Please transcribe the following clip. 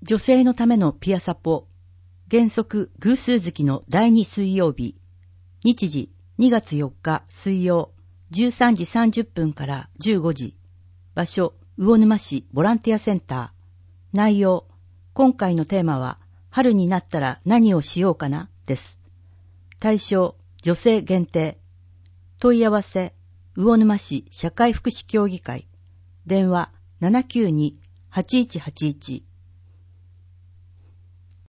女性のためのピアサポ、原則偶数月の第2水曜日、日時2月4日水曜、13時30分から15時、場所魚沼市ボランティアセンター、内容、今回のテーマは春になったら何をしようかなです。対象、女性限定。問い合わせ、魚沼市社会福祉協議会、電話792-8181